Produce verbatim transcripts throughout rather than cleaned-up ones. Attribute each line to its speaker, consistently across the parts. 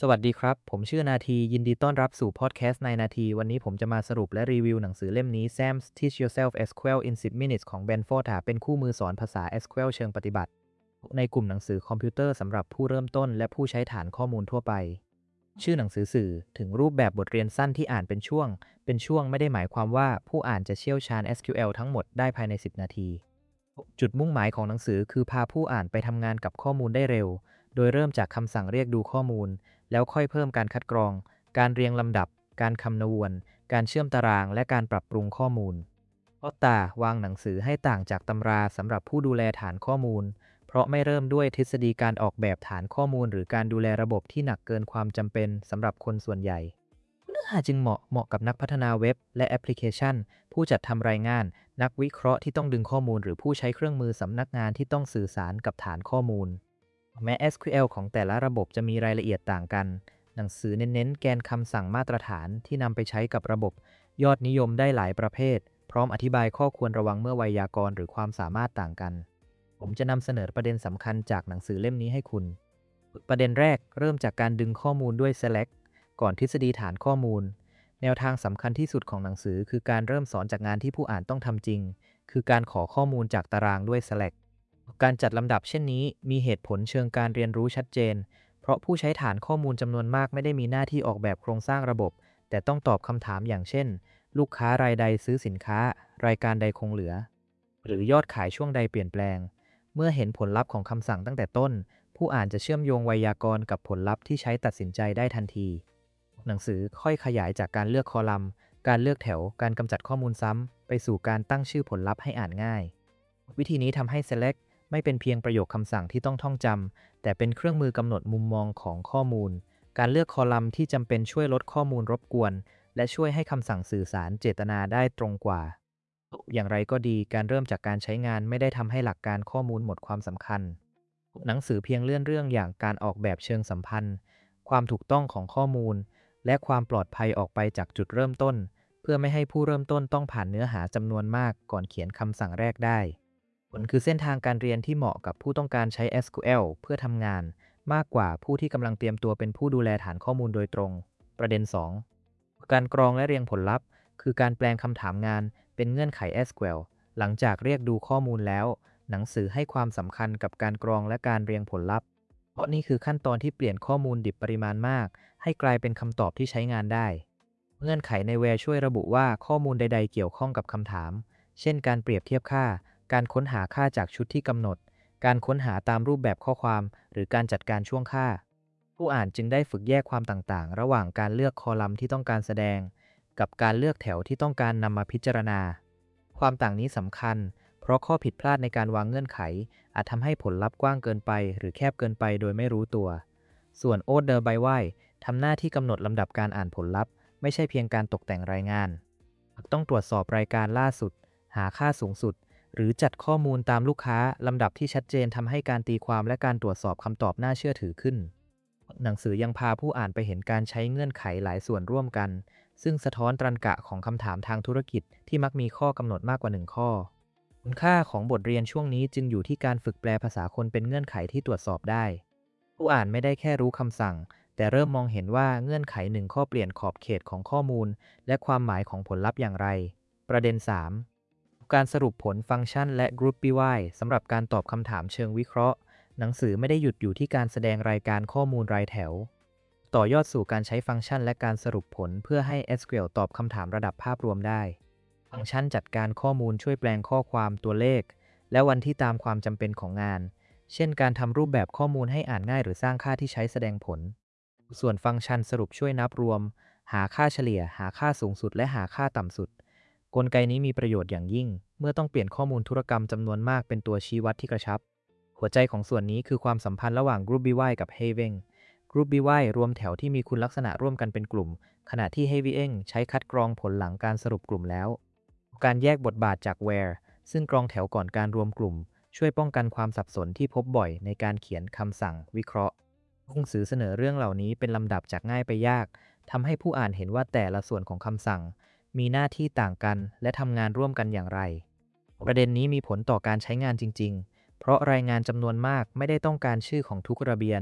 Speaker 1: สวัสดีครับ ผมชื่อนาทียินดีต้อนรับสู่พอดแคสต์ในนาทีวันนี้ผมจะมาสรุปและรีวิวหนังสือเล่มนี้ Sam's Teach Yourself เอส คิว แอล in สิบ minutes ของ Ben Fodor เป็นคู่มือสอนภาษา เอส คิว แอล เชิงปฏิบัติในกลุ่มหนังสือคอมพิวเตอร์สำหรับผู้เริ่มต้นและผู้ใช้ฐานข้อมูลทั่วไปชื่อหนังสือสื่อถึงรูปแบบบทเรียนสั้นที่อ่านเป็นช่วงเป็นช่วงไม่ได้หมายความว่าผู้อ่านจะเชี่ยวชาญ เอส คิว แอล ทั้งหมดได้ภายในสิบนาทีจุดมุ่งหมายของหนังสือคือพาผู้อ่านไปทำงานกับข้อมูลได้เร็วโดยเริ่มจากคำสั่งเรียกดูข้อมูลแล้วค่อยเพิ่มการคัดกรองการเรียงลำดับการคำนวณการเชื่อมตารางและการปรับปรุงข้อมูลออตตาวางหนังสือให้ต่างจากตำราสำหรับผู้ดูแลฐานข้อมูลเพราะไม่เริ่มด้วยทฤษฎีการออกแบบฐานข้อมูลหรือการดูแลระบบที่หนักเกินความจำเป็นสำหรับคนส่วนใหญ่เนื้อหาจึงเหมาะเหมาะกับนักพัฒนาเว็บและแอปพลิเคชันผู้จัดทำรายงานนักวิเคราะห์ที่ต้องดึงข้อมูลหรือผู้ใช้เครื่องมือสำนักงานที่ต้องสื่อสารกับฐานข้อมูลแม้ เอส คิว แอล ของแต่ละระบบจะมีรายละเอียดต่างกันหนังสือเน้นๆแกนคำสั่งมาตรฐานที่นำไปใช้กับระบบยอดนิยมได้หลายประเภทพร้อมอธิบายข้อควรระวังเมื่อไวยากรณ์หรือความสามารถต่างกันผมจะนำเสนอประเด็นสำคัญจากหนังสือเล่มนี้ให้คุณประเด็นแรกเริ่มจากการดึงข้อมูลด้วย Select ก่อนทฤษฎีฐานข้อมูลแนวทางสำคัญที่สุดของหนังสือคือการเริ่มสอนจากงานที่ผู้อ่านต้องทำจริงคือการขอข้อมูลจากตารางด้วย Select การจัดลำดับเช่นนี้มีเหตุผลเชิงการเรียนรู้ชัดเจนเพราะผู้ใช้ฐานข้อมูลจำนวนมากไม่ได้มีหน้าที่ออกแบบโครงสร้างระบบแต่ต้องตอบคำถามอย่างเช่นลูกค้ารายใดซื้อสินค้ารายการใดคงเหลือหรือยอดขายช่วงใดเปลี่ยนแปลงเมื่อเห็นผลลัพธ์ของคำสั่งตั้งแต่ต้นผู้อ่านจะเชื่อมโยงไวยากรณ์กับผลลัพธ์ที่ใช้ตัดสินใจได้ทันทีหนังสือค่อยขยายจากการเลือกคอลัมน์การเลือกแถวการกำจัดข้อมูลซ้ำไปสู่การตั้งชื่อผลลัพธ์ให้อ่านง่ายวิธีนี้ทำให้ Select ไม่เป็นเพียงประโยคคำสั่งที่ต้องท่องจำแต่เป็นเครื่องมือกำหนดมุมมองของข้อมูลการเลือกคอลัมน์ที่จำเป็นช่วยลดข้อมูลรบกวนและช่วยให้คำสั่งสื่อสารเจตนาได้ตรงกว่าอย่างไรก็ดีการเริ่มจากการใช้งานไม่ได้ทำให้หลักการข้อมูลหมดความสำคัญหนังสือเพียงเลื่อนเรื่องอย่างการออกแบบเชิงสัมพันธ์ความถูกต้องของข้อมูลและความปลอดภัยออกไปจากจุดเริ่มต้นเพื่อไม่ให้ผู้เริ่มต้นต้องผ่านเนื้อหาจำนวนมากก่อนเขียนคำสั่งแรกได้ผลคือเส้นทางการเรียนที่เหมาะกับผู้ต้องการใช้ เอส คิว แอล เพื่อทำงานมากกว่าผู้ที่กำลังเตรียมตัวเป็นผู้ดูแลฐานข้อมูลโดยตรงประเด็นสองการกรองและเรียงผลลัพธ์คือการแปลงคำถามงานเป็นเงื่อนไข เอส คิว แอล หลังจากเรียกดูข้อมูลแล้วหนังสือให้ความสำคัญกับการกรองและการเรียงผลลัพธ์เพราะนี่คือขั้นตอนที่เปลี่ยนข้อมูลดิบปริมาณมากให้กลายเป็นคำตอบที่ใช้งานได้เงื่อนไขในแวร์ช่วยระบุว่าข้อมูลใดๆเกี่ยวข้องกับคำถามเช่นการเปรียบเทียบค่าการค้นหาค่าจากชุดที่กำหนดการค้นหาตามรูปแบบข้อความหรือการจัดการช่วงค่าผู้อ่านจึงได้ฝึกแยกความต่างๆระหว่างการเลือกคอลัมน์ที่ต้องการแสดงกับการเลือกแถวที่ต้องการนำมาพิจารณาความต่างนี้สำคัญเพราะข้อผิดพลาดในการวางเงื่อนไขอาจทำให้ผลลัพธ์กว้างเกินไปหรือแคบเกินไปโดยไม่รู้ตัวส่วน Order by Why ทำหน้าที่กำหนดลำดับการอ่านผลลัพธ์ไม่ใช่เพียงการตกแต่งรายงานต้องตรวจสอบรายการล่าสุดหาค่าสูงสุดหรือจัดข้อมูลตามลูกค้าลำดับที่ชัดเจนทำให้การตีความและการตรวจสอบคำตอบน่าเชื่อถือขึ้นหนังสือยังพาผู้อ่านไปเห็นการใช้เงื่อนไขหลายส่วนร่วมกันซึ่งสะท้อนตรรกะของคำถามทางธุรกิจที่มักมีข้อกำหนดมากกว่าหนึ่งข้อคุณค่าของบทเรียนช่วงนี้จึงอยู่ที่การฝึกแปลภาษาคนเป็นเงื่อนไขที่ตรวจสอบได้ผู้อ่านไม่ได้แค่รู้คำสั่งแต่เริ่มมองเห็นว่าเงื่อนไขหนึ่งข้อเปลี่ยนขอบเขตของข้อมูลและความหมายของผลลัพธ์อย่างไรประเด็นสามการสรุปผลฟังก์ชันและ Group บี วาย สำหรับการตอบคำถามเชิงวิเคราะห์หนังสือไม่ได้หยุดอยู่ที่การแสดงรายการข้อมูลรายแถวต่อยอดสู่การใช้ฟังก์ชันและการสรุปผลเพื่อให้ เอส คิว แอล ตอบคำถามระดับภาพรวมได้ฟังก์ชันจัดการข้อมูลช่วยแปลงข้อความตัวเลขและวันที่ตามความจำเป็นของงานเช่นการทำรูปแบบข้อมูลให้อ่านง่ายหรือสร้างค่าที่ใช้แสดงผลส่วนฟังก์ชันสรุปช่วยนับรวมหาค่าเฉลี่ยหาค่าสูงสุดและหาค่าต่ำสุดกลไกนี้มีประโยชน์อย่างยิ่งเมื่อต้องเปลี่ยนข้อมูลธุรกรรมจำนวนมากเป็นตัวชี้วัดที่กระชับหัวใจของส่วนนี้คือความสัมพันธ์ระหว่าง Group บี วาย กับ Having Group บี วาย รวมแถวที่มีคุณลักษณะร่วมกันเป็นกลุ่มขณะที่ Having ใช้คัดกรองผลหลังการสรุปกลุ่มแล้วการแยกบทบาทจาก Where ซึ่งกรองแถวก่อนการรวมกลุ่มช่วยป้องกันความสับสนที่พบบ่อยในการเขียนคำสั่งวิเคราะห์หนังสือเสนอเรื่องเหล่านี้เป็นลำดับจากง่ายไปยากทำให้ผู้อ่านเห็นว่าแต่ละส่วนของคำสั่งมีหน้าที่ต่างกันและทำงานร่วมกันอย่างไรประเด็นนี้มีผลต่อการใช้งานจริงๆเพราะรายงานจำนวนมากไม่ได้ต้องการชื่อของทุกระเบียน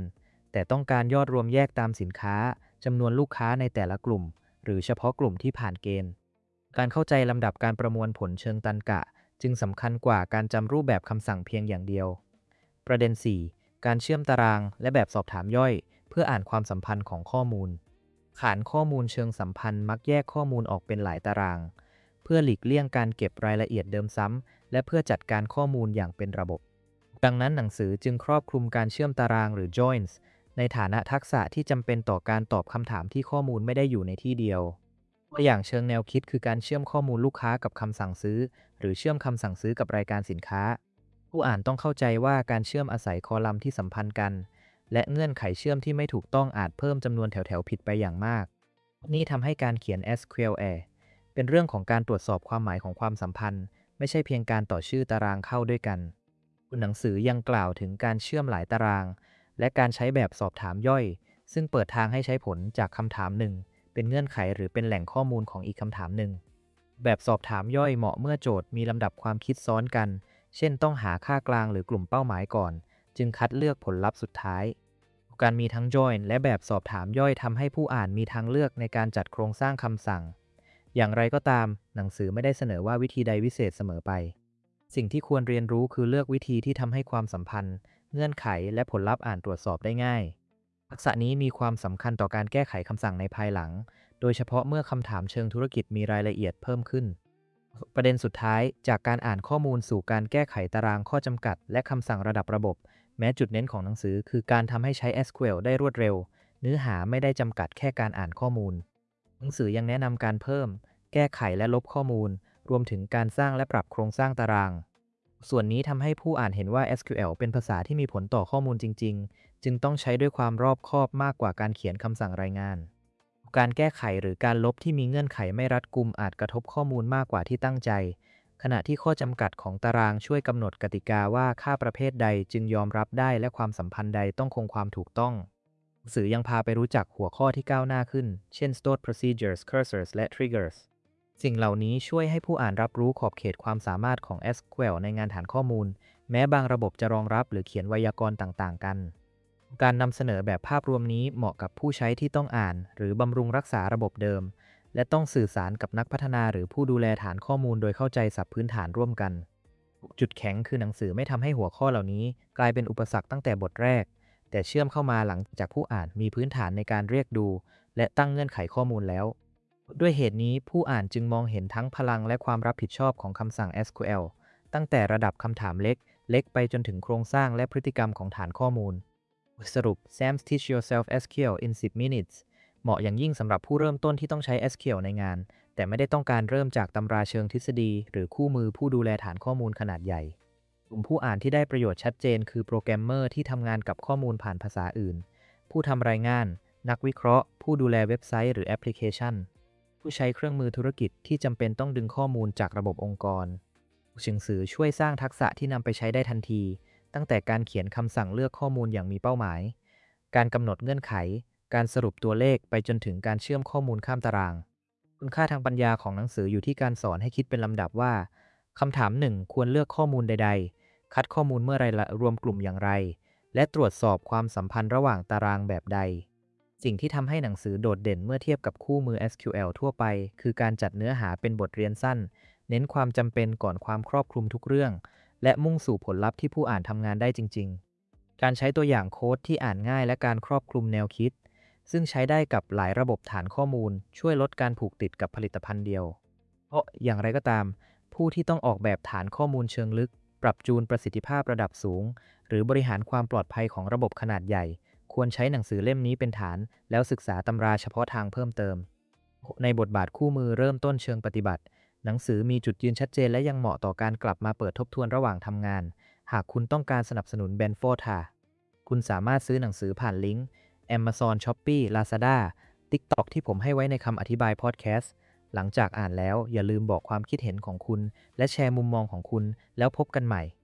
Speaker 1: แต่ต้องการยอดรวมแยกตามสินค้าจำนวนลูกค้าในแต่ละกลุ่มหรือเฉพาะกลุ่มที่ผ่านเกณฑ์การเข้าใจลำดับการประมวลผลเชิงตรรกะจึงสำคัญกว่าการจำรูปแบบคำสั่งเพียงอย่างเดียวประเด็น สี่ การเชื่อมตารางและแบบสอบถามย่อยเพื่ออ่านความสัมพันธ์ของข้อมูลฐานข้อมูลเชิงสัมพันธ์มักแยกข้อมูลออกเป็นหลายตารางเพื่อหลีกเลี่ยงการเก็บรายละเอียดเดิมซ้ำและเพื่อจัดการข้อมูลอย่างเป็นระบบดังนั้นหนังสือจึงครอบคลุมการเชื่อมตารางหรือ joins ในฐานะทักษะที่จำเป็นต่อการตอบคำถามที่ข้อมูลไม่ได้อยู่ในที่เดียวตัวอย่างเชิงแนวคิดคือการเชื่อมข้อมูลลูกค้ากับคำสั่งซื้อหรือเชื่อมคำสั่งซื้อกับรายการสินค้าผู้อ่านต้องเข้าใจว่าการเชื่อมอาศัยคอลัมน์ที่สัมพันธ์กันและเงื่อนไขเชื่อมที่ไม่ถูกต้องอาจเพิ่มจำนวนแถวๆผิดไปอย่างมากนี่ทำให้การเขียน เอส คิว แอล เป็นเรื่องของการตรวจสอบความหมายของความสัมพันธ์ไม่ใช่เพียงการต่อชื่อตารางเข้าด้วยกันหนังสือยังกล่าวถึงการเชื่อมหลายตารางและการใช้แบบสอบถามย่อยซึ่งเปิดทางให้ใช้ผลจากคำถามหนึ่งเป็นเงื่อนไขหรือเป็นแหล่งข้อมูลของอีกคำถามหนึ่งแบบสอบถามย่อยเหมาะเมื่อโจทย์มีลำดับความคิดซ้อนกันเช่นต้องหาค่ากลางหรือกลุ่มเป้าหมายก่อนจึงคัดเลือกผลลัพธ์สุดท้ายการมีทั้ง join และแบบสอบถามย่อยทำให้ผู้อ่านมีทางเลือกในการจัดโครงสร้างคำสั่งอย่างไรก็ตามหนังสือไม่ได้เสนอว่าวิธีใดวิเศษเสมอไปสิ่งที่ควรเรียนรู้คือเลือกวิธีที่ทำให้ความสัมพันธ์เงื่อนไขและผลลัพธ์อ่านตรวจสอบได้ง่ายทักษะนี้มีความสำคัญต่อการแก้ไขคำสั่งในภายหลังโดยเฉพาะเมื่อคำถามเชิงธุรกิจมีรายละเอียดเพิ่มขึ้นประเด็นสุดท้ายจากการอ่านข้อมูลสู่การแก้ไขตารางข้อจำกัดและคำสั่งระดับระบบแม้จุดเน้นของหนังสือคือการทำให้ใช้ เอส คิว แอล ได้รวดเร็วเนื้อหาไม่ได้จำกัดแค่การอ่านข้อมูลหนังสือยังแนะนำการเพิ่มแก้ไขและลบข้อมูลรวมถึงการสร้างและปรับโครงสร้างตารางส่วนนี้ทำให้ผู้อ่านเห็นว่า เอส คิว แอล เป็นภาษาที่มีผลต่อข้อมูลจริงๆจึงต้องใช้ด้วยความรอบคอบมากกว่าการเขียนคำสั่งรายงานการแก้ไขหรือการลบที่มีเงื่อนไขไม่รัดกุมอาจกระทบข้อมูลมากกว่าที่ตั้งใจขณะที่ข้อจำกัดของตารางช่วยกำหนดกติกาว่าค่าประเภทใดจึงยอมรับได้และความสัมพันธ์ใดต้องคงความถูกต้องหนังสือยังพาไปรู้จักหัวข้อที่ก้าวหน้าขึ้นเช่น stored procedures cursors และ triggers สิ่งเหล่านี้ช่วยให้ผู้อ่านรับรู้ขอบเขตความสามารถของ เอส คิว แอล ในงานฐานข้อมูลแม้บางระบบจะรองรับหรือเขียนไวยากรณ์ต่างๆกันการนำเสนอแบบภาพรวมนี้เหมาะกับผู้ใช้ที่ต้องอ่านหรือบำรุงรักษาระบบเดิมและต้องสื่อสารกับนักพัฒนาหรือผู้ดูแลฐานข้อมูลโดยเข้าใจศัพท์พื้นฐานร่วมกันจุดแข็งคือหนังสือไม่ทำให้หัวข้อเหล่านี้กลายเป็นอุปสรรคตั้งแต่บทแรกแต่เชื่อมเข้ามาหลังจากผู้อ่านมีพื้นฐานในการเรียกดูและตั้งเงื่อนไขข้อมูลแล้วด้วยเหตุนี้ผู้อ่านจึงมองเห็นทั้งพลังและความรับผิดชอบของคำสั่ง เอส คิว แอล ตั้งแต่ระดับคำถามเล็กเล็กไปจนถึงโครงสร้างและพฤติกรรมของฐานข้อมูลสรุป Sam's Teach Yourself เอส คิว แอล in สิบ minutes เหมาะอย่างยิ่งสำหรับผู้เริ่มต้นที่ต้องใช้ เอส คิว แอล ในงานแต่ไม่ได้ต้องการเริ่มจากตำราเชิงทฤษฎีหรือคู่มือผู้ดูแลฐานข้อมูลขนาดใหญ่กลุ่มผู้อ่านที่ได้ประโยชน์ชัดเจนคือโปรแกรมเมอร์ที่ทำงานกับข้อมูลผ่านภาษาอื่นผู้ทำรายงานนักวิเคราะห์ผู้ดูแลเว็บไซต์หรือแอปพลิเคชันผู้ใช้เครื่องมือธุรกิจที่จำเป็นต้องดึงข้อมูลจากระบบองค์กรหนังสือช่วยสร้างทักษะที่นำไปใช้ได้ทันทีตั้งแต่การเขียนคำสั่งเลือกข้อมูลอย่างมีเป้าหมายการกำหนดเงื่อนไขการสรุปตัวเลขไปจนถึงการเชื่อมข้อมูลข้ามตารางคุณค่าทางปัญญาของหนังสืออยู่ที่การสอนให้คิดเป็นลำดับว่าคำถามหนึ่งควรเลือกข้อมูลใดๆคัดข้อมูลเมื่อไรละรวมกลุ่มอย่างไรและตรวจสอบความสัมพันธ์ระหว่างตารางแบบใดสิ่งที่ทำให้หนังสือโดดเด่นเมื่อเทียบกับคู่มือ เอส คิว แอล ทั่วไปคือการจัดเนื้อหาเป็นบทเรียนสั้นเน้นความจำเป็นก่อนความครอบคลุมทุกเรื่องและมุ่งสู่ผลลัพธ์ที่ผู้อ่านทำงานได้จริงๆการใช้ตัวอย่างโค้ดที่อ่านง่ายและการครอบคลุมแนวคิดซึ่งใช้ได้กับหลายระบบฐานข้อมูลช่วยลดการผูกติดกับผลิตภัณฑ์เดียวเพราะอย่างไรก็ตามผู้ที่ต้องออกแบบฐานข้อมูลเชิงลึกปรับจูนประสิทธิภาพระดับสูงหรือบริหารความปลอดภัยของระบบขนาดใหญ่ควรใช้หนังสือเล่มนี้เป็นฐานแล้วศึกษาตำราเฉพาะทางเพิ่มเติมในบทบาทคู่มือเริ่มต้นเชิงปฏิบัติหนังสือมีจุดยืนชัดเจนและยังเหมาะต่อการกลับมาเปิดทบทวนระหว่างทำงานหากคุณต้องการสนับสนุน Benford คุณสามารถซื้อหนังสือผ่านลิงก์ Amazon Shopee Lazada TikTok ที่ผมให้ไว้ในคำอธิบายพอดแคสต์หลังจากอ่านแล้วอย่าลืมบอกความคิดเห็นของคุณและแชร์มุมมองของคุณแล้วพบกันใหม่